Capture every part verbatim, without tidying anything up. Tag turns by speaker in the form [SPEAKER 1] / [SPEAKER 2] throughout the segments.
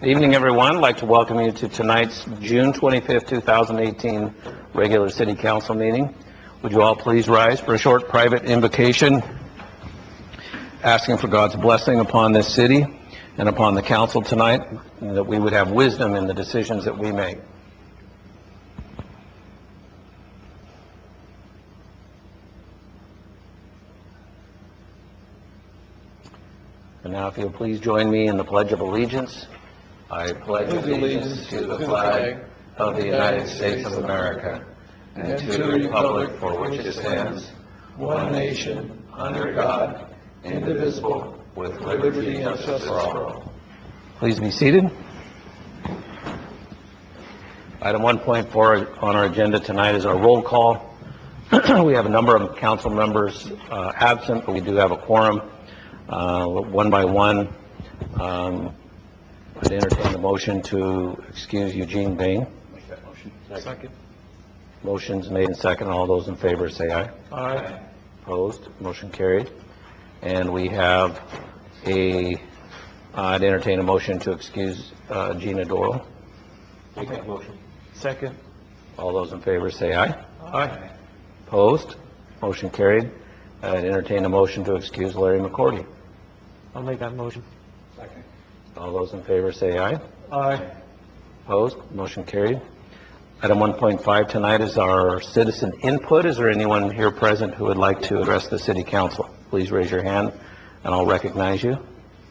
[SPEAKER 1] Good evening, everyone. I'd like to welcome you to tonight's June twenty-fifth, two thousand eighteen regular City Council meeting. Would you all please rise for a short private invocation, asking for God's blessing upon this city and upon the council tonight, and that we would have wisdom in the decisions that we make. And now, if you'll please join me in the Pledge of Allegiance. I pledge allegiance to the flag of the United States of America and to the republic for which it stands, one nation, under God, indivisible, with liberty and justice for all. Please be seated. Item one point four on our agenda tonight is our roll call. We have a number of council members uh, absent, but we do have a quorum. Uh, one by one, um, I'd entertain the motion to excuse Eugene Bain.
[SPEAKER 2] Make that motion.
[SPEAKER 1] Second. Motion's made and second. All those in favor say aye.
[SPEAKER 2] Aye.
[SPEAKER 1] Opposed? Motion carried. And we have a, uh, I'd entertain a motion to excuse uh, Gina Doyle.
[SPEAKER 2] Make that motion. Second.
[SPEAKER 1] All those in favor say aye.
[SPEAKER 2] Aye.
[SPEAKER 1] Opposed? Motion carried. I'd entertain a motion to excuse Larry McCordy.
[SPEAKER 2] I'll make that motion. Second.
[SPEAKER 1] All those in favor say aye.
[SPEAKER 2] Aye.
[SPEAKER 1] Opposed? Motion carried. Item one point five tonight is our citizen input. Is there anyone here present who would like to address the City Council? Please raise your hand and I'll recognize you.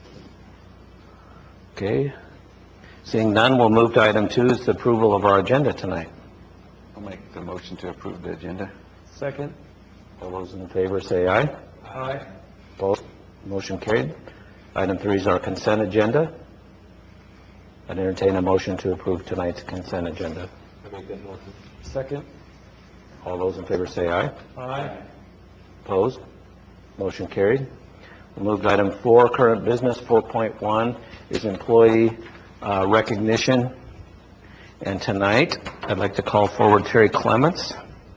[SPEAKER 1] Okay. Seeing none, we'll move to item two, is the approval of our agenda tonight.
[SPEAKER 3] I'll make the motion to approve the agenda.
[SPEAKER 2] Second.
[SPEAKER 1] All those in favor say aye.
[SPEAKER 2] Aye.
[SPEAKER 1] Opposed? Motion carried. Item three is our consent agenda. I'd entertain a motion to approve tonight's consent agenda.
[SPEAKER 2] I make that motion. Second.
[SPEAKER 1] All those in favor say aye.
[SPEAKER 2] Aye.
[SPEAKER 1] Opposed? Motion carried. We'll move to item four, current business. four point one is employee uh, recognition. And tonight, I'd like to call forward Terry Clements.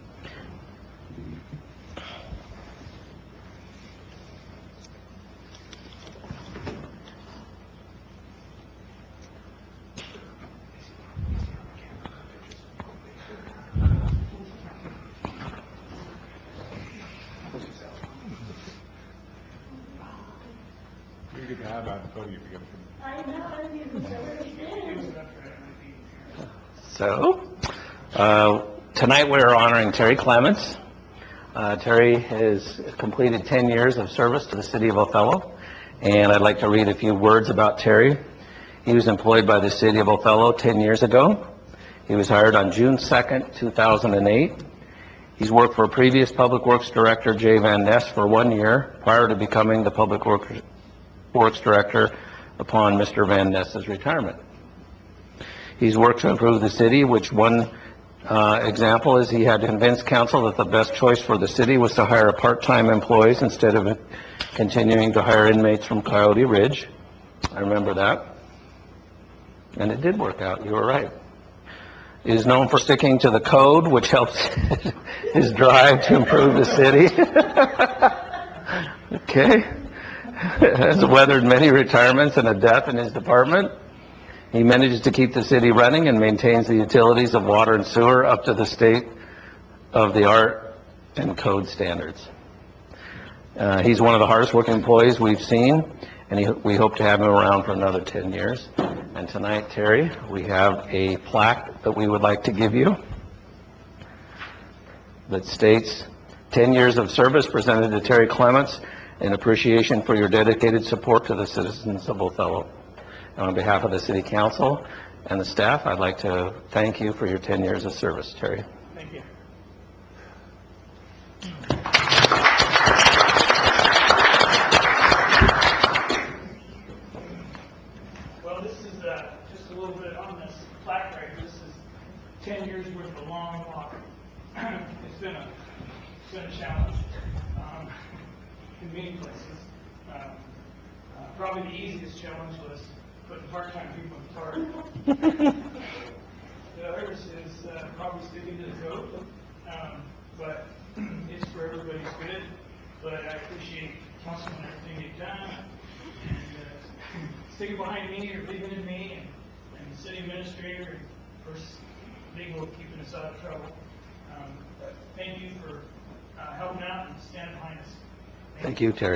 [SPEAKER 1] So, uh, tonight we are honoring Terry Clements. Uh, Terry has completed ten years of service to the City of Othello, and I'd like to read a few words about Terry. He was employed by the City of Othello ten years ago. He was hired on June second, two thousand eight. He's worked for previous Public Works Director Jay Van Ness for one year prior to becoming the Public Works Director upon Mister Van Ness's retirement. He's worked to improve the city, which one uh, example is he had to convince council that the best choice for the city was to hire part-time employees instead of continuing to hire inmates from Coyote Ridge. I remember that. And it did work out. You were right. He is known for sticking to the code, which helps his drive to improve the city. Okay. Has weathered many retirements and a death in his department. He manages to keep the city running and maintains the utilities of water and sewer up to the state of the art and code standards. Uh, he's one of the hardest working employees we've seen, and he, we hope to have him around for another ten years. And tonight, Terry, we have a plaque that we would like to give you that states, ten years of service presented to Terry Clements in appreciation for your dedicated support to the citizens of Othello. And on behalf of the City Council and the staff, I'd like to thank you for your ten years of service, Terry.
[SPEAKER 2] Thank you.
[SPEAKER 4] Well, this is uh, just a little bit on this plaque right here. This is ten years worth of a long walk. It's been a, it's been a challenge um, in many places. Um, uh, probably the easiest challenge was putting part-time people in park. The others is uh, probably sticking to the code, um, but it's for everybody's good. But I appreciate Councilman everything you've done, and uh, sticking behind me or believing in me, and and the city administrator, and of course, legal keeping us out of trouble. Um, but thank you for uh, helping out and standing behind us.
[SPEAKER 1] Thank you, Terry.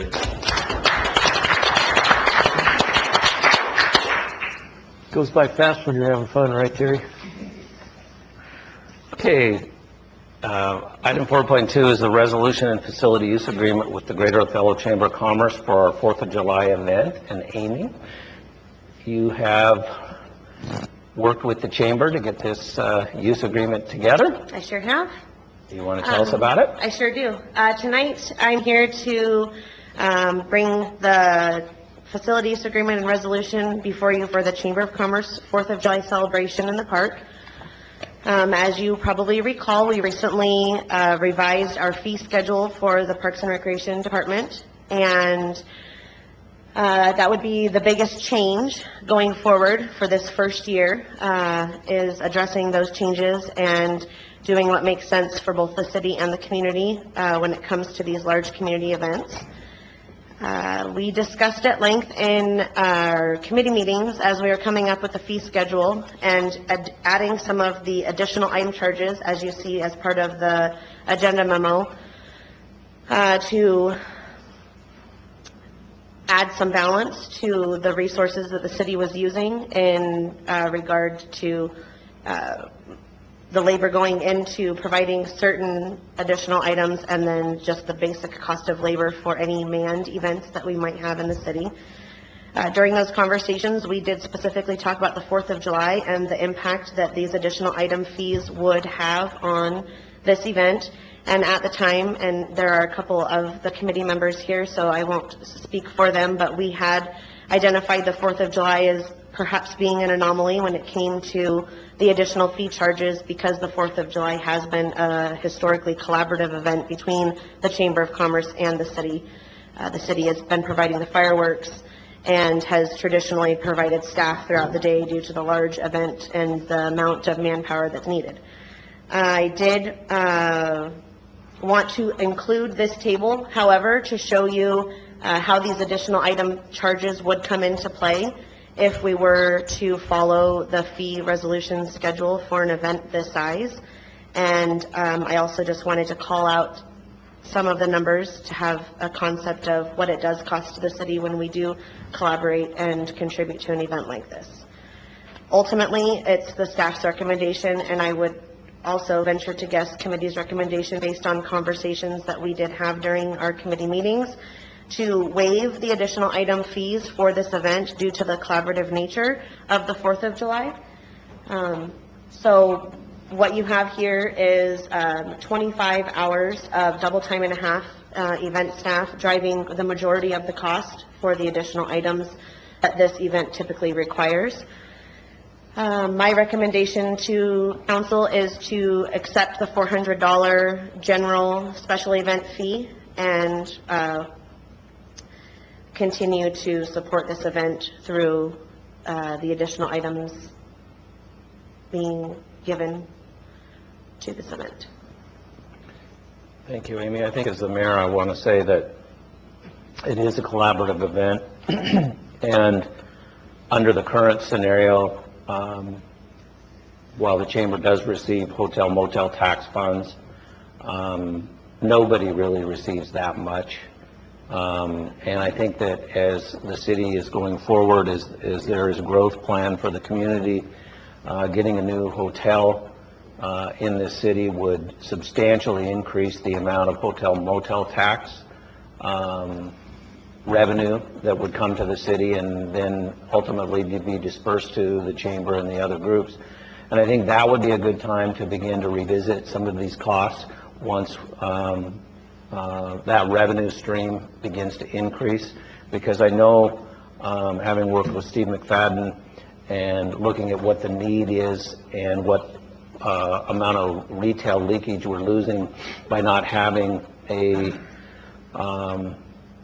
[SPEAKER 2] Goes by fast when you're having fun, right, Terry?
[SPEAKER 1] Okay, uh, item four point two is the resolution and facility use agreement with the Greater Othello Chamber of Commerce for our Fourth of July event. And Amy, you have worked with the chamber to get this uh, use agreement together.
[SPEAKER 5] I sure have.
[SPEAKER 1] Do you want to tell us
[SPEAKER 5] Um,
[SPEAKER 1] about it?
[SPEAKER 5] I sure do. Uh, tonight, I'm here to um, bring the facility use agreement and resolution before you for the Chamber of Commerce Fourth of July celebration in the park. Um, as you probably recall, we recently uh, revised our fee schedule for the Parks and Recreation Department, and uh, that would be the biggest change going forward for this first year, uh, is addressing those changes and doing what makes sense for both the city and the community uh, when it comes to these large community events. Uh, we discussed at length in our committee meetings as we were coming up with the fee schedule and ad- adding some of the additional item charges, as you see as part of the agenda memo, uh, to add some balance to the resources that the city was using in uh, regard to uh, the labor going into providing certain additional items, and then just the basic cost of labor for any manned events that we might have in the city. Uh, during those conversations, we did specifically talk about the Fourth of July and the impact that these additional item fees would have on this event. And at the time, and there are a couple of the committee members here, so I won't speak for them, but we had identified the Fourth of July as perhaps being an anomaly when it came to the additional fee charges, because the Fourth of July has been a historically collaborative event between the Chamber of Commerce and the city. Uh, the city has been providing the fireworks and has traditionally provided staff throughout the day due to the large event and the amount of manpower that's needed. I did uh, want to include this table, however, to show you uh, how these additional item charges would come into play if we were to follow the fee resolution schedule for an event this size. And um, I also just wanted to call out some of the numbers to have a concept of what it does cost to the city when we do collaborate and contribute to an event like this. Ultimately, it's the staff's recommendation, and I would also venture to guess committee's recommendation based on conversations that we did have during our committee meetings, to waive the additional item fees for this event due to the collaborative nature of the Fourth of July. Um, so what you have here is um, twenty-five hours of double time and a half uh, event staff driving the majority of the cost for the additional items that this event typically requires. Um, my recommendation to council is to accept the four hundred dollars general special event fee and uh, continue to support this event through uh, the additional items being given to this event.
[SPEAKER 1] Thank you, Amy. I think as the mayor, I want to say that it is a collaborative event, and under the current scenario, um, while the chamber does receive hotel motel tax funds, um, nobody really receives that much. Um, and I think that as the city is going forward, as, as there is a growth plan for the community, uh, getting a new hotel uh, in this city would substantially increase the amount of hotel motel tax um, revenue that would come to the city and then ultimately be dispersed to the chamber and the other groups. And I think that would be a good time to begin to revisit some of these costs once um, uh, that revenue stream begins to increase. Because I know, um, having worked with Steve McFadden and looking at what the need is and what uh, amount of retail leakage we're losing by not having a um,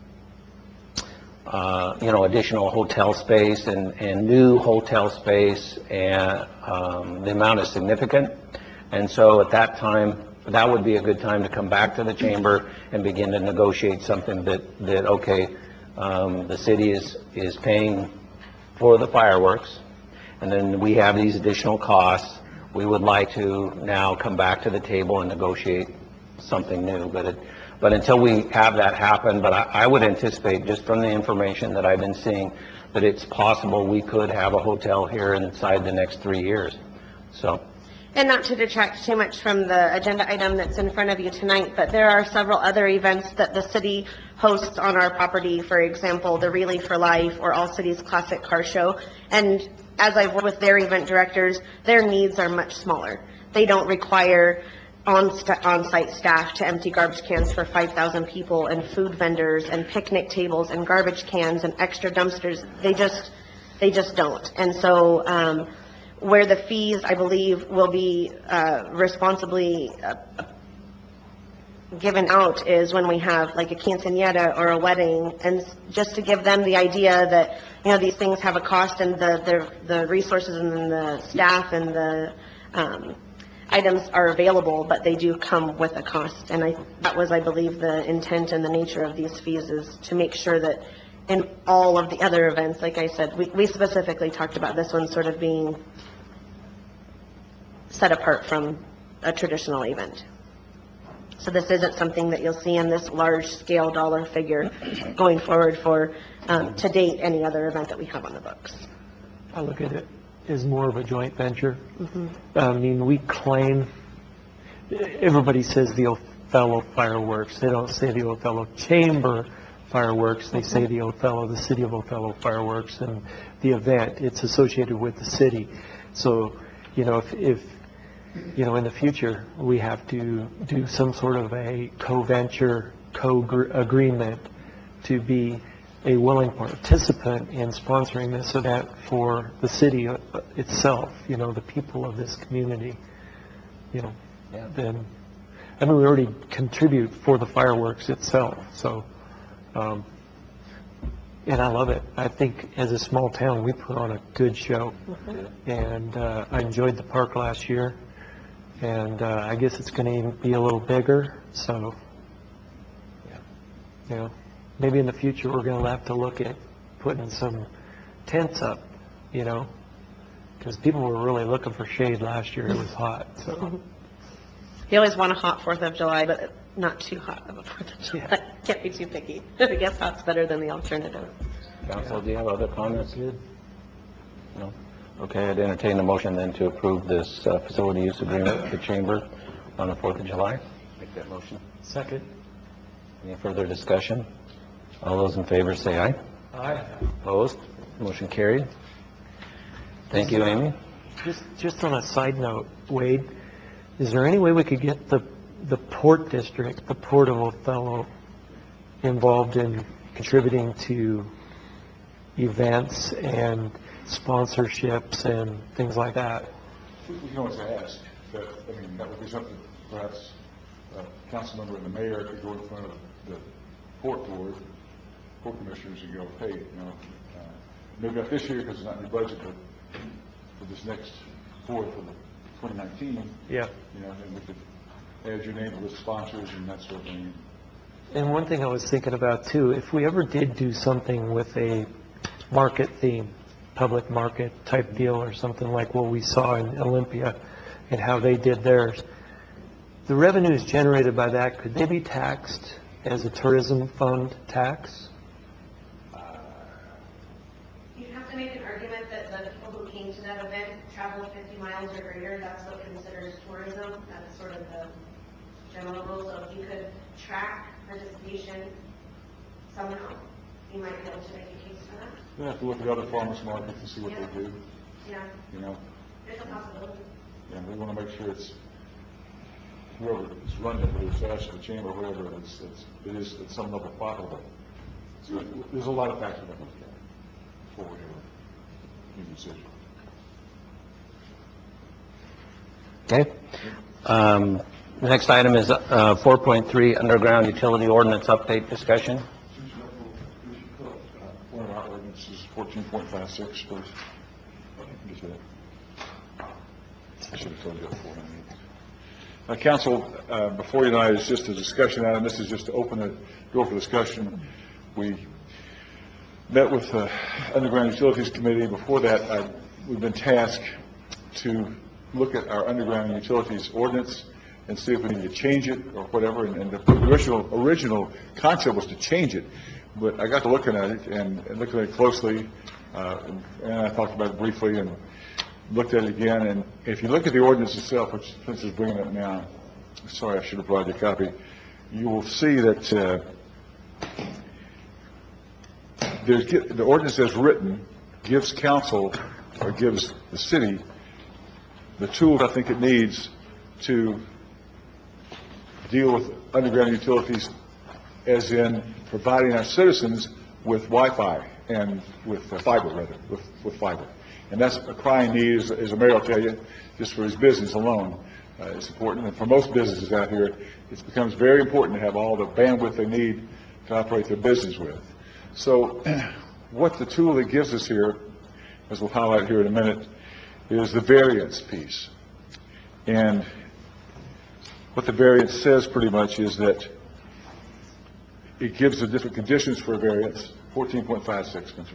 [SPEAKER 1] Uh, you know, additional hotel space and, and new hotel space, and um, the amount is significant. And so at that time, that would be a good time to come back to the chamber and begin to negotiate something that, that okay, um, the city is, is paying for the fireworks, and then we have these additional costs, we would like to now come back to the table and negotiate something new. But it, but until we have that happen, but I, I would anticipate, just from the information that I've been seeing, that it's possible we could have a hotel here inside the next three years. So.
[SPEAKER 5] And not to detract too much from the agenda item that's in front of you tonight, but there are several other events that the city hosts on our property. For example, the Relay for Life or All Cities Classic Car Show. And as I've worked with their event directors, their needs are much smaller. They don't require on st- on-site staff to empty garbage cans for five thousand people, and food vendors and picnic tables and garbage cans and extra dumpsters. They just, they just don't. And so, um, where the fees, I believe, will be uh, responsibly uh, given out is when we have like a quinceañera or a wedding, and just to give them the idea that, you know, these things have a cost, and the the, the resources and the staff and the um, items are available, but they do come with a cost. And I, that was, I believe, the intent and the nature of these fees, is to make sure that in all of the other events, like I said, we, we specifically talked about this one sort of being set apart from a traditional event. So this isn't something that you'll see in this large-scale dollar figure going forward for, um, to date, any other event that we have on the books.
[SPEAKER 2] I look at it as more of a joint venture. I mean, we claim, everybody says the Othello fireworks. They don't say the Othello Chamber fireworks. They say the Othello, the City of Othello fireworks, and the event, it's associated with the city. So, you know, if, if you know, in the future, we have to do some sort of a co-venture, co-agreement to be a willing participant in sponsoring this event for the city itself, you know, the people of this community, you know,
[SPEAKER 1] Yeah.
[SPEAKER 2] then, I mean, we already contribute for the fireworks itself, so, um, and I love it. I think as a small town, we put on a good show, and uh, I enjoyed the park last year, and uh, I guess it's going to even be a little bigger, so,
[SPEAKER 1] Yeah.
[SPEAKER 2] you know, maybe in the future, we're going to have to look at putting some tents up, you know, because people were really looking for shade last year. It was hot, so.
[SPEAKER 5] You always want a hot Fourth of July, but not too hot of a Fourth of July.
[SPEAKER 2] Yeah.
[SPEAKER 5] Can't be too picky. I guess hot's better than the alternative.
[SPEAKER 1] Council, do you have other comments?
[SPEAKER 2] Good.
[SPEAKER 1] No? Okay, I'd entertain a motion then to approve this uh, facility use agreement with the Chamber on the fourth of July.
[SPEAKER 3] Make that motion.
[SPEAKER 2] Second.
[SPEAKER 1] Any further discussion? All those in favor say aye.
[SPEAKER 2] Aye.
[SPEAKER 1] Opposed? Motion carried. Thank you, Amy.
[SPEAKER 2] Just, just on a side note, Wade, is there any way we could get the, the Port District, the Port of Othello, involved in contributing to events and sponsorships and things like that?
[SPEAKER 6] We can always ask, that, I mean, that would be something perhaps a council member and the mayor could go in front of the port board, port commissioners, and go, hey, you know, uh, maybe not this year because it's not in your budget, but for this next board for the twenty nineteen,
[SPEAKER 2] Yeah.
[SPEAKER 6] you know, and we could add your name to list sponsors and that sort of thing.
[SPEAKER 2] And one thing I was thinking about too, if we ever did do something with a market theme, public market type deal or something like what we saw in Olympia and how they did theirs, the revenues generated by that, could they be taxed as a tourism fund tax?
[SPEAKER 5] You have to make an argument that the people who came to that event traveled fifty miles or greater. That's what considers tourism. That's sort of the general rule. So if you could track participation somehow, you might be able to make a case for that.
[SPEAKER 6] We have to look at other farmers markets and see what
[SPEAKER 5] Yeah.
[SPEAKER 6] they do,
[SPEAKER 5] Yeah,
[SPEAKER 6] you know,
[SPEAKER 5] there's a possibility.
[SPEAKER 6] and we want to make sure it's whoever is running it, whether it's us or the chamber or whatever, it's, it's, it is at some level profitable. So there's a lot of factors that look at before we ever make a decision.
[SPEAKER 1] Okay. Um, The next item is uh, four point three, Underground Utility Ordinance Update Discussion.
[SPEAKER 6] One of our ordinances, fourteen point five six, please. Just that. I should have told you that before. Uh, Council, uh, before you tonight is just a discussion item. This is just to open the door for discussion. We met with the Underground Utilities Committee. Before that, I we've been tasked to look at our underground utilities ordinance and see if we need to change it or whatever, and, and the original, original concept was to change it, but I got to looking at it and, and looking at it closely, uh, and, and I talked about it briefly and looked at it again, and if you look at the ordinance itself, which Vince is bringing up now, sorry, I should have brought you a copy, you will see that uh, there's, the ordinance as written gives council, or gives the city, the tools I think it needs to deal with underground utilities, as in providing our citizens with Wi-Fi and with uh, fiber, rather, with, with fiber. And that's a crying need, as, as the mayor will tell you, just for his business alone. Uh, it's important, and for most businesses out here, it becomes very important to have all the bandwidth they need to operate their business with. So what the tool it gives us here, as we'll highlight here in a minute, is the variance piece. And what the variance says pretty much is that it gives the different conditions for a variance, fourteen point five six, Spencer.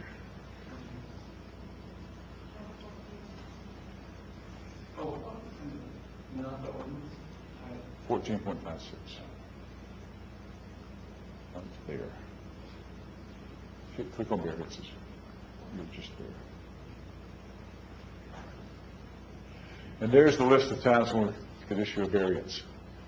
[SPEAKER 6] fourteen point five six. Right there. Click- Click on variances. You're just there. And there's the list of times when we could issue a variance.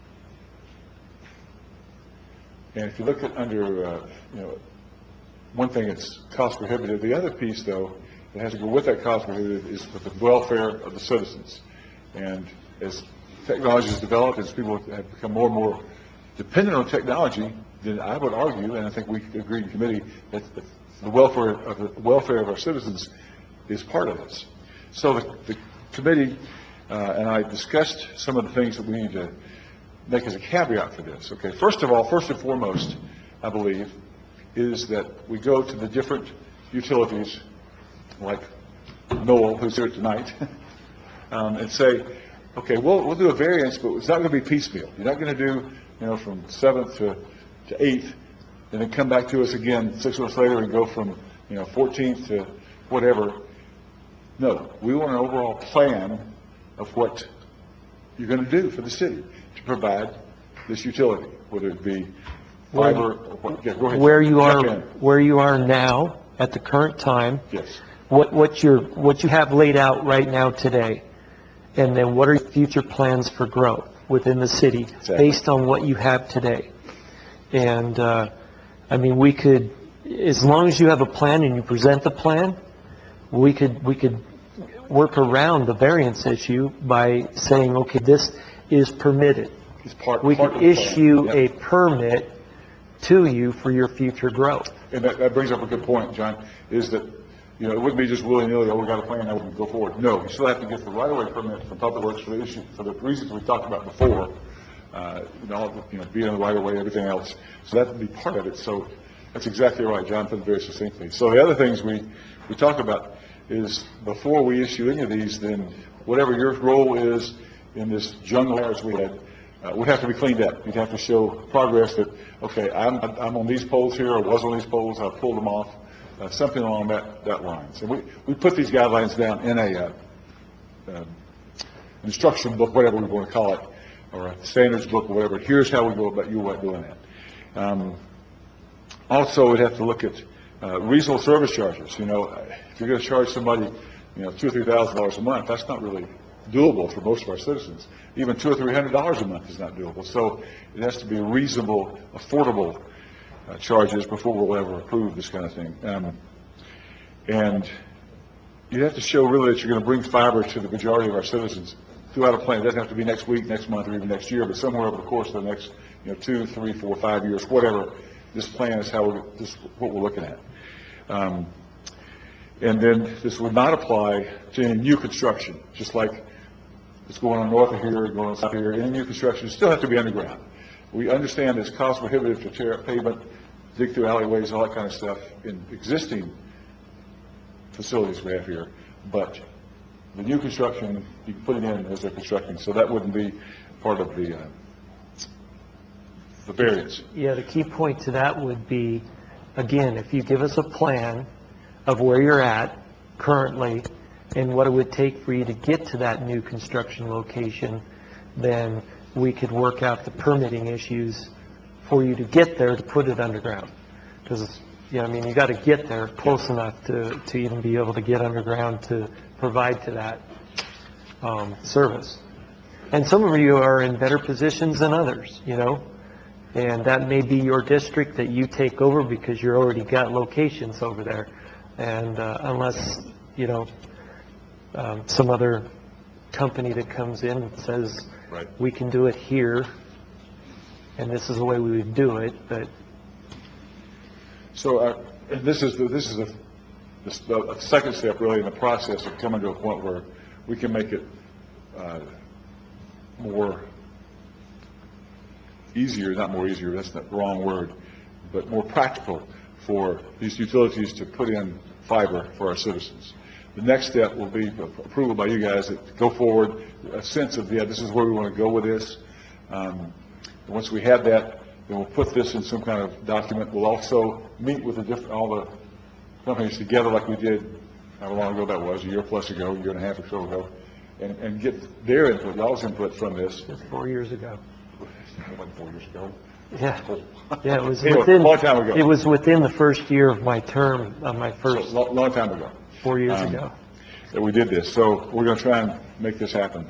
[SPEAKER 6] And if you look at under, uh, you know, one thing, it's cost prohibitive. The other piece, though, that has to go with that cost prohibitive is for the welfare of the citizens. And as technology has developed, as people have become more and more dependent on technology, then I would argue, and I think we agree in committee, that the welfare of the welfare of our citizens is part of this. So the, the committee uh, and I discussed some of the things that we need to make as a caveat for this. Okay, first of all, first and foremost, I believe, is that we go to the different utilities, like Noel, who's here tonight, um, and say, okay, we'll we'll do a variance, but it's not going to be piecemeal. You're not going to do, you know, from seventh to to eighth, and then come back to us again six months later and go from, you know, fourteenth to whatever. No, we want an overall plan of what you're going to do for the city to provide this utility, whether it be fiber or what. Yeah, go ahead.
[SPEAKER 2] Where you
[SPEAKER 6] Jump
[SPEAKER 2] are,
[SPEAKER 6] in.
[SPEAKER 2] where you are now, at the current time,
[SPEAKER 6] Yes.
[SPEAKER 2] what, what you're, what you have laid out right now today, and then what are your future plans for growth within the city,
[SPEAKER 6] Exactly.
[SPEAKER 2] based on what you have today? And, uh, I mean, we could, as long as you have a plan and you present the plan, we could, we could work around the variance issue by saying, okay, this is permitted.
[SPEAKER 6] It's part,
[SPEAKER 2] We
[SPEAKER 6] part
[SPEAKER 2] could
[SPEAKER 6] of the plan.
[SPEAKER 2] issue
[SPEAKER 6] Yeah.
[SPEAKER 2] a permit to you for your future growth.
[SPEAKER 6] And that, that brings up a good point, John, is that, you know, it wouldn't be just willy-nilly, oh, we got a plan, now we can go forward. No, you still have to get the right-of-way permit from Public Works for the issue, for the reasons we talked about before, uh, you know, you know, being in the right-of-way, everything else. So that would be part of it. So that's exactly right, John put it very succinctly. So the other things we, we talk about is before we issue any of these, then whatever your role is in this jungle as we had, uh, would have to be cleaned up. You'd have to show progress that, okay, I'm, I'm on these poles here, or was on these poles, I pulled them off, uh, something along that, that line. So we, we put these guidelines down in a, uh, uh, instruction book, whatever we want to call it, or a standards book or whatever. Here's how we go about, you about doing that. Um, also, we'd have to look at, uh, reasonable service charges. You know, if you're going to charge somebody, you know, two or three thousand dollars a month, that's not really doable for most of our citizens. Even two or three hundred dollars a month is not doable. So it has to be reasonable, affordable uh, charges before we'll ever approve this kind of thing. Um, and you have to show really that you're going to bring fiber to the majority of our citizens throughout a plan. It doesn't have to be next week, next month, or even next year, but somewhere over the course of the next, you know, two, three, four, five years, whatever. This plan is how we're, this is what we're looking at. Um, and then this would not apply to any new construction, just like it's going on north of here, going on south of here. Any new construction still have to be underground. We understand it's cost prohibitive to tear up pavement, dig through alleyways, all that kind of stuff in existing facilities we have here. But the new construction, you can put it in as they're constructing, so that wouldn't be part of the, uh, the variance.
[SPEAKER 2] Yeah, the key point to that would be, again, if you give us a plan of where you're at currently, and what it would take for you to get to that new construction location, then we could work out the permitting issues for you to get there to put it underground. Because, yeah, I mean, you got to get there close enough to, to even be able to get underground to provide to that um, service. And some of you are in better positions than others, you know, and that may be your district that you take over because you're already got locations over there. And uh, unless, you know, um, some other company that comes in and says,
[SPEAKER 6] Right.
[SPEAKER 2] we can do it here, and this is the way we would do it, but
[SPEAKER 6] So, uh, and this is, the this is a, this- the a second step really in the process of coming to a point where we can make it uh, more easier, not more easier, that's the wrong word, but more practical for these utilities to put in fiber for our citizens. The next step will be approval by you guys that go forward, a sense of, yeah, this is where we want to go with this. Um, and once we have that, then we'll put this in some kind of document. We'll also meet with the different, all the companies together like we did, how long ago that was, a year plus ago, a year and a half or so ago, and, and get their input, y'all's input from this.
[SPEAKER 2] just four years ago.
[SPEAKER 6] Like four years ago.
[SPEAKER 2] Yeah, yeah, it was
[SPEAKER 6] Anyway,
[SPEAKER 2] within,
[SPEAKER 6] long time ago.
[SPEAKER 2] it was within the first year of my term, of my
[SPEAKER 6] So,
[SPEAKER 2] first,
[SPEAKER 6] long, long time ago.
[SPEAKER 2] four years
[SPEAKER 6] um,
[SPEAKER 2] ago.
[SPEAKER 6] That we did this. So we're going to try and make this happen.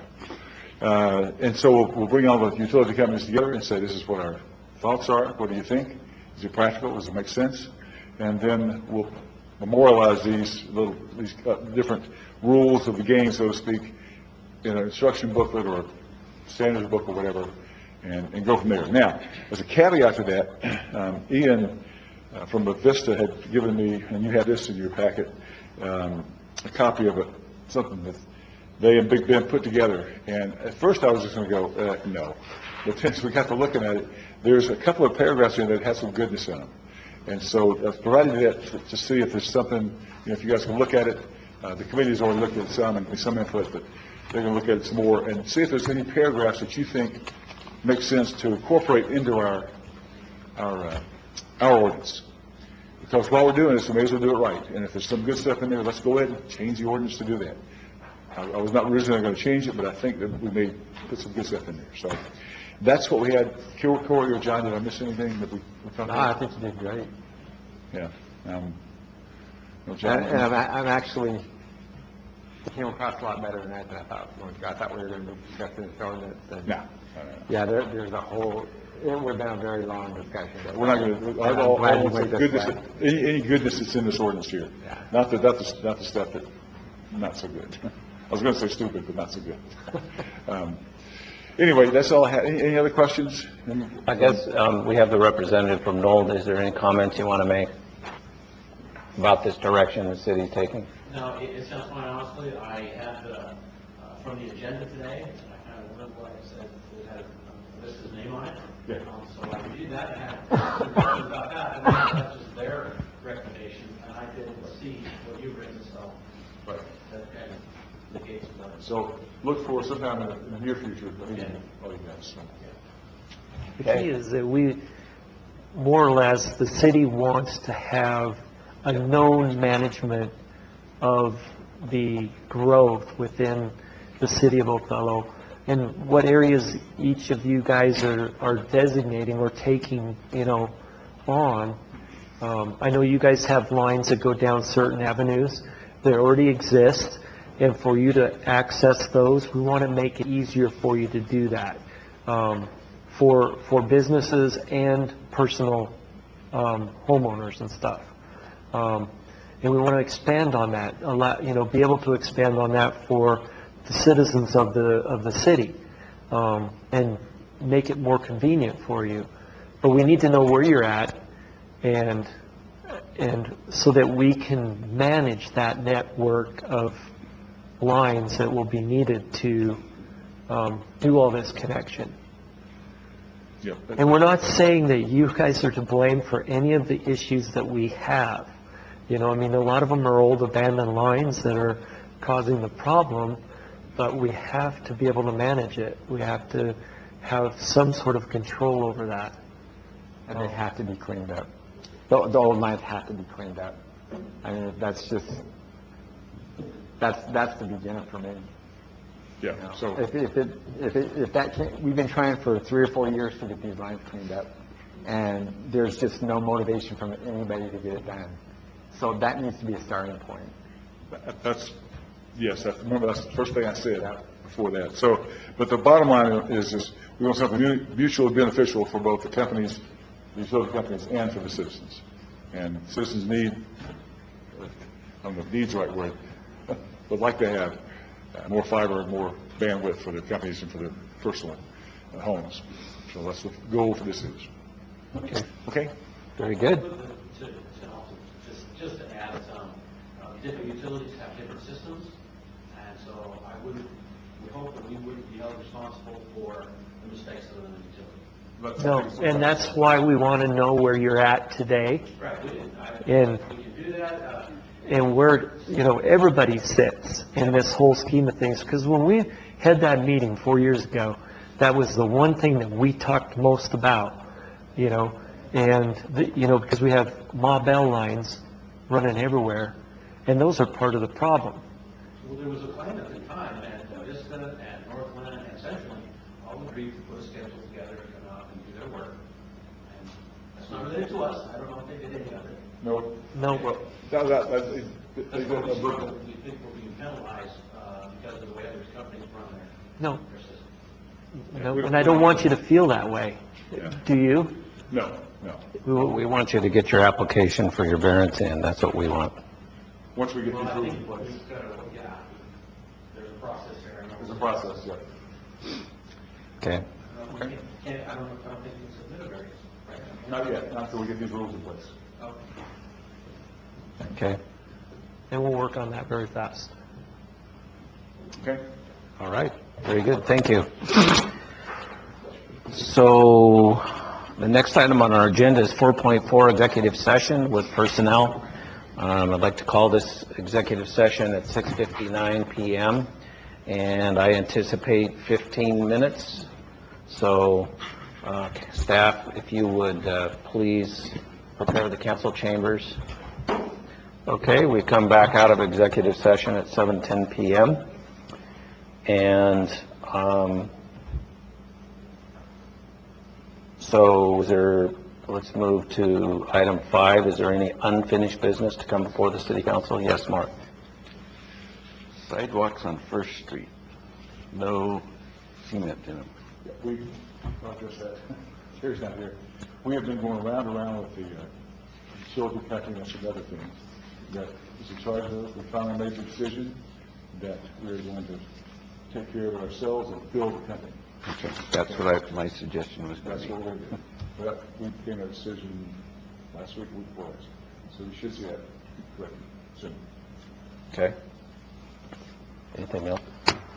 [SPEAKER 6] Uh, and so we'll, we'll bring all the utility companies together and say, this is what our thoughts are. What do you think? Is it practical? Does it make sense? And then we'll memorialize these little, these uh, different rules of the game, so to speak, in an instruction booklet or standards book or whatever, and, and go from there. Now, as a caveat to that, um, Ian uh, from Vista had given me, and you have this in your packet, um, a copy of it, something that they and Big Ben put together. And at first I was just going to go, uh, no. But since we got to looking at it, there's a couple of paragraphs in there that has some goodness in them. And so I've provided that to, to see if there's something, you know, if you guys can look at it. Uh, the committee's already looked at some and some input, but they're going to look at it some more and see if there's any paragraphs that you think make sense to incorporate into our, our, uh, our ordinance. Because while we're doing this, we may as well do it right. And if there's some good stuff in there, let's go ahead and change the ordinance to do that. I, I was not originally going to change it, but I think that we may put some good stuff in there. So that's what we had. Corey or John, did I miss anything that we we talked
[SPEAKER 7] No, I
[SPEAKER 6] about?
[SPEAKER 7] think you did great.
[SPEAKER 6] Yeah. Um, well, John,
[SPEAKER 7] And, and I'm, I'm actually, it came across a lot better than I thought. I thought, I thought we were going to be discussing this ordinance. And
[SPEAKER 6] no. no, no, no.
[SPEAKER 7] Yeah, there, there's a whole, it would have been a very long discussion.
[SPEAKER 6] We're not going to,
[SPEAKER 7] I'm
[SPEAKER 6] all,
[SPEAKER 7] glad
[SPEAKER 6] all
[SPEAKER 7] you
[SPEAKER 6] the
[SPEAKER 7] went this
[SPEAKER 6] goodness,
[SPEAKER 7] way.
[SPEAKER 6] any, any goodness that's in this ordinance here.
[SPEAKER 7] Yeah.
[SPEAKER 6] Not the, not the, not the stuff that, not so good. I was going to say stupid, but not so good. Um, Anyway, that's all I had. Any, any other questions? Any-
[SPEAKER 1] I guess um, we have the representative from Knoll. Is there any comments you want to make about this direction the city's taking?
[SPEAKER 8] No, it, it sounds fine, honestly. I had, uh, uh, from the agenda today, and I kind of wondered why it said it had a list his name on it.
[SPEAKER 6] Yeah.
[SPEAKER 8] Um, so I reviewed that, and had some questions about that, and that's just their recommendation, and I didn't see what you've written, so
[SPEAKER 6] Right.
[SPEAKER 8] that kind of negates what.
[SPEAKER 6] So look for sometime in the, in the near future, I mean,
[SPEAKER 8] Yeah.
[SPEAKER 6] all you guys, so.
[SPEAKER 2] The key is that we, more or less, the city wants to have a known management of the growth within the city of Othello, and what areas each of you guys are, are designating or taking, you know, on. Um, I know you guys have lines that go down certain avenues that already exist, and for you to access those, we want to make it easier for you to do that, um, for, for businesses and personal um, homeowners and stuff. Um, and we want to expand on that, allow, you know, be able to expand on that for the citizens of the, of the city, um, and make it more convenient for you. But we need to know where you're at, and, and so that we can manage that network of lines that will be needed to um, do all this connection.
[SPEAKER 6] Yeah.
[SPEAKER 2] And we're not saying that you guys are to blame for any of the issues that we have. You know, I mean, a lot of them are old abandoned lines that are causing the problem, but we have to be able to manage it. We have to have some sort of control over that.
[SPEAKER 7] And they have to be cleaned up. The, the old lines have to be cleaned up. I mean, that's just, That's, that's the beginning for me.
[SPEAKER 6] Yeah,
[SPEAKER 7] you know.
[SPEAKER 6] so,
[SPEAKER 7] If, if it, if it, if that can't, we've been trying for three or four years to get these lines cleaned up, and there's just no motivation from anybody to get it done. So that needs to be a starting point.
[SPEAKER 6] that- that's, yes, that's, remember, that's the first thing I said before that. So, but the bottom line is, is we want something mu- mutually beneficial for both the companies, the utility companies, and for the citizens. And citizens need, I don't know if need's the right word, would like to have uh, more fiber and more bandwidth for their companies and for their personal uh, homes. So that's the goal for this is.
[SPEAKER 1] Okay,
[SPEAKER 6] Okay?
[SPEAKER 1] very good.
[SPEAKER 8] To, to also, just, just to add, um, uh, different utilities have different systems, and so I wouldn't, we hope that we wouldn't be held responsible for the mistakes of the utility.
[SPEAKER 2] No, and that's why we want to know where you're at today,
[SPEAKER 8] Right, we didn't, I,
[SPEAKER 2] and,
[SPEAKER 8] we can do that, uh,
[SPEAKER 2] and where, you know, everybody sits in this whole scheme of things. Because when we had that meeting four years ago, that was the one thing that we talked most about, you know, and, the- you know, because we have Ma Bell lines running everywhere, and those are part of the problem.
[SPEAKER 8] well, there was a plan at the time, and uh, Vista and Northland and CenturyLink all agreed to put a schedule together to come out and do their work. And that's not related to us, I don't know if they did any of it.
[SPEAKER 6] No?
[SPEAKER 2] No.
[SPEAKER 6] Well, that, that, that, they- they-
[SPEAKER 8] That's what we
[SPEAKER 6] they-
[SPEAKER 8] struggle, we think we're being penalized, uh, because of the way other companies run their,
[SPEAKER 2] No,
[SPEAKER 8] their system.
[SPEAKER 2] no, and I don't want you to feel that way.
[SPEAKER 6] Yeah.
[SPEAKER 2] Do you?
[SPEAKER 6] No, no.
[SPEAKER 1] We we want you to get your application for your variance in, that's what we want.
[SPEAKER 6] Once we get
[SPEAKER 8] Well,
[SPEAKER 6] these
[SPEAKER 8] I
[SPEAKER 6] rules in
[SPEAKER 8] think
[SPEAKER 6] place.
[SPEAKER 8] we've got to, yeah, there's a process there. and
[SPEAKER 6] There's a process, yeah.
[SPEAKER 1] Okay,
[SPEAKER 8] Uh, we can't- can't, I don't know, I don't think we can submit a variance, right?
[SPEAKER 6] Not yet, not until we get these rules in place.
[SPEAKER 8] Okay.
[SPEAKER 1] okay,
[SPEAKER 2] And we'll work on that very fast.
[SPEAKER 6] Okay?
[SPEAKER 1] all right, very good, thank you. So, the next item on our agenda is four point four, executive session with personnel. Um, I'd like to call this executive session at six fifty-nine p.m., and I anticipate fifteen minutes. So, uh, staff, if you would uh, please prepare the council chambers. Okay, we come back out of executive session at seven ten p.m. And um, so is there, let's move to item five. Is there any unfinished business to come before the city council? Yes, Mark?
[SPEAKER 3] Sidewalks on First Street, no cement in them.
[SPEAKER 6] Yeah, we, like I said, Terry's not here. We have been going round and around with the uh, utility company and some other things that is in charge of. We finally made the decision that we're going to take care of it ourselves and build a company.
[SPEAKER 3] Okay, that's what I, my suggestion was going
[SPEAKER 6] That's
[SPEAKER 3] to
[SPEAKER 6] what
[SPEAKER 3] be.
[SPEAKER 6] we're going to do. But we came to a decision last week, week before last. So we should see that quick, soon.
[SPEAKER 1] Okay. Anything else?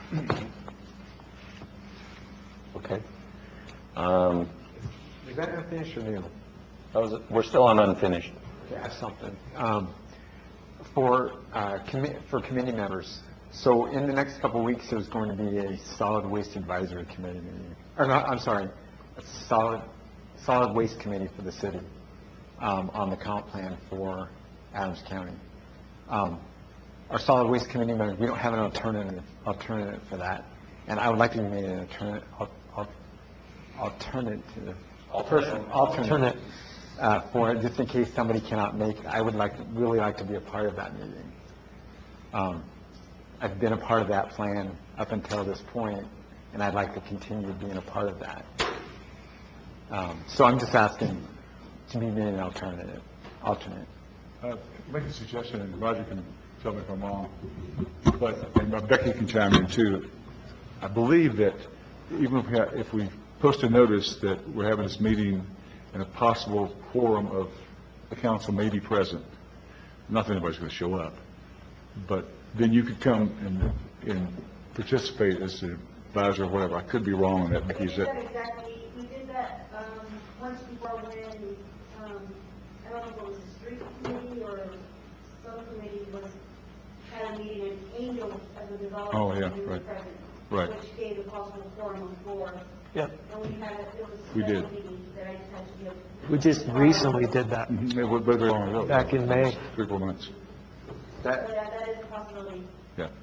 [SPEAKER 1] Okay. Um,
[SPEAKER 7] Is that unfinished or new?
[SPEAKER 1] that was- We're still on unfinished.
[SPEAKER 7] Okay, I have something. Um, For, uh, commi- for committee members, so in the next couple of weeks, there's going to be a solid waste advisory committee meeting. Or not, I'm sorry, a solid, solid waste committee for the city, um, on the comp plan for Adams County. Um, Our solid waste committee members, we don't have an alternative, alternative for that. And I would like to be made an alternate, al- al- alternative, person, alternate,
[SPEAKER 2] Alternate.
[SPEAKER 7] uh, for, it, just in case somebody cannot make it. I would like, to really like to be a part of that meeting. Um, I've been a part of that plan up until this point, and I'd like to continue being a part of that. Um, So I'm just asking to be made an alternative, alternate.
[SPEAKER 6] Uh, Make a suggestion, and Roger can tell me if I'm wrong, but, and Becky can chime in too. I believe that even if we, ha- if we post a notice that we're having this meeting and a possible quorum of the council may be present, not that anybody's going to show up, but then you could come and, and participate as an advisor or whatever. I could be wrong on that, Becky,
[SPEAKER 9] We
[SPEAKER 6] is
[SPEAKER 9] did
[SPEAKER 6] that?
[SPEAKER 9] that exactly, we did that, um, once before when, um, I don't know if it was a street committee or some committee was, had a meeting and Angel as a developer.
[SPEAKER 6] Oh, yeah,
[SPEAKER 9] was
[SPEAKER 6] right.
[SPEAKER 9] present,
[SPEAKER 6] Right.
[SPEAKER 9] Which gave a possible forum of four.
[SPEAKER 2] Yep.
[SPEAKER 9] And we had, a- it was a
[SPEAKER 6] We
[SPEAKER 9] special
[SPEAKER 6] did.
[SPEAKER 9] meeting that I just had to give.
[SPEAKER 2] We just recently did that,
[SPEAKER 6] Mhm, It would be very long ago.
[SPEAKER 2] back in May.
[SPEAKER 6] Three, four months.
[SPEAKER 9] So that, that is a possibility.
[SPEAKER 6] Yeah.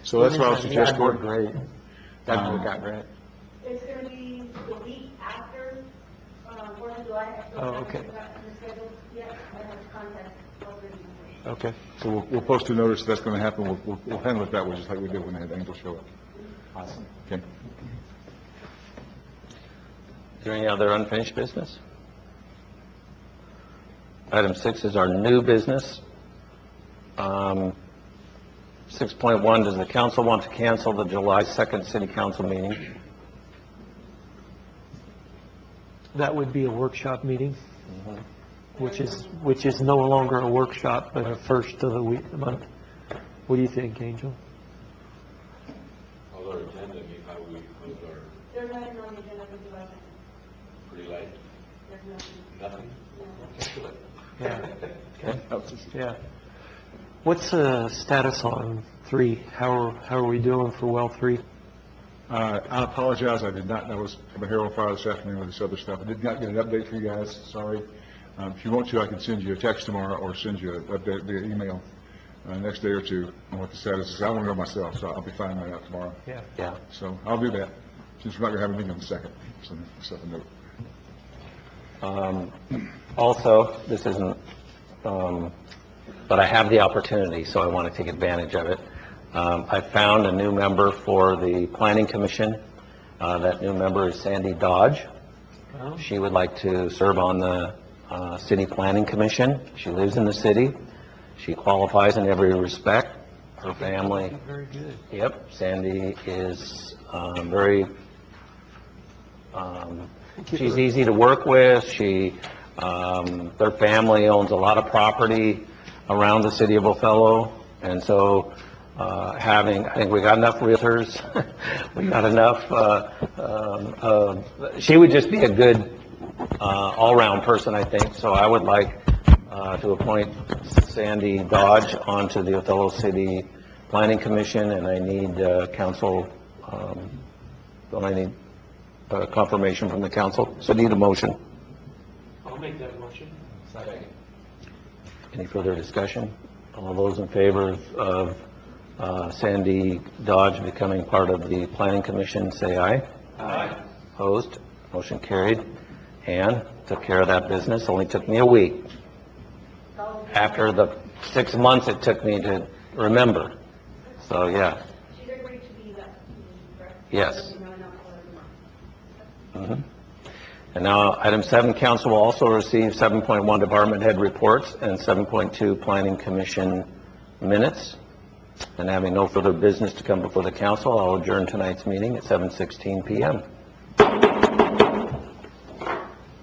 [SPEAKER 6] So that's what I would suggest,
[SPEAKER 7] That'd work
[SPEAKER 6] Gordon.
[SPEAKER 7] great. That'd
[SPEAKER 6] Um,
[SPEAKER 7] work out great.
[SPEAKER 9] It's gonna be the week after, um, Fourth of July. I still
[SPEAKER 2] Oh,
[SPEAKER 9] haven't
[SPEAKER 2] okay.
[SPEAKER 9] gotten the schedule yet. I have to contact already.
[SPEAKER 2] Okay.
[SPEAKER 6] So we'll, we'll post a notice that's going to happen. We'll, we'll, we'll handle it that way, just like we did when they had Angel show up.
[SPEAKER 7] Awesome.
[SPEAKER 6] Okay.
[SPEAKER 1] Is there any other unfinished business? Item six is our new business. Um, six point one, does the council want to cancel the July second city council meeting?
[SPEAKER 2] That would be a workshop meeting, which is, which is no longer a workshop, but a first of the week, the month. What do you think, Angel?
[SPEAKER 10] How's our agenda, I mean, how we, how's our,
[SPEAKER 9] There's nothing on the agenda for July second.
[SPEAKER 10] pretty light,
[SPEAKER 9] There's nothing.
[SPEAKER 10] nothing?
[SPEAKER 9] No.
[SPEAKER 2] Yeah. Yeah. What's the status on three? How are, how are we doing for well three?
[SPEAKER 6] Uh, I apologize, I did not, I was, I'm here on fire this afternoon with this other stuff. I did not get an update for you guys, sorry. Um, if you want to, I can send you a text tomorrow or send you an update via email, uh, next day or two on what the status is. I want to know myself, so I'll be finding that out tomorrow.
[SPEAKER 2] Yeah.
[SPEAKER 1] Yeah.
[SPEAKER 6] So I'll do that, since we're not going to have a meeting on the second, so stuff a note.
[SPEAKER 1] Um, also, this isn't, um, but I have the opportunity, so I want to take advantage of it. Um, I found a new member for the Planning Commission. Uh, that new member is Sandy Dodge. She would like to serve on the uh, City Planning Commission. She lives in the city. She qualifies in every respect. Her family.
[SPEAKER 2] Very good.
[SPEAKER 1] Yep, Sandy is um, very, um, she's easy to work with. She, um, their family owns a lot of property around the city of Othello, and so uh, having, I think we got enough realtors. We got enough. Uh, um, uh, she would just be a good uh, all-round person, I think. So I would like uh, to appoint Sandy Dodge onto the Othello City Planning Commission, and I need uh, council, um, don't I need uh, confirmation from the council? So I need a motion.
[SPEAKER 2] I'll make that motion.
[SPEAKER 1] Any further discussion? All those in favor of, of uh, Sandy Dodge becoming part of the Planning Commission, say aye. Aye. Opposed? Motion carried. Ann took care of that business. Only took me a week. After the six months it took me to remember. So, yeah.
[SPEAKER 9] She's agreed to be that, correct?
[SPEAKER 1] Yes.
[SPEAKER 9] No, no, no, no.
[SPEAKER 1] Mhm. And now, item seven, council will also receive seven point one department head reports and seven point two planning commission minutes. And having no further business to come before the council, I'll adjourn tonight's meeting at seven sixteen p m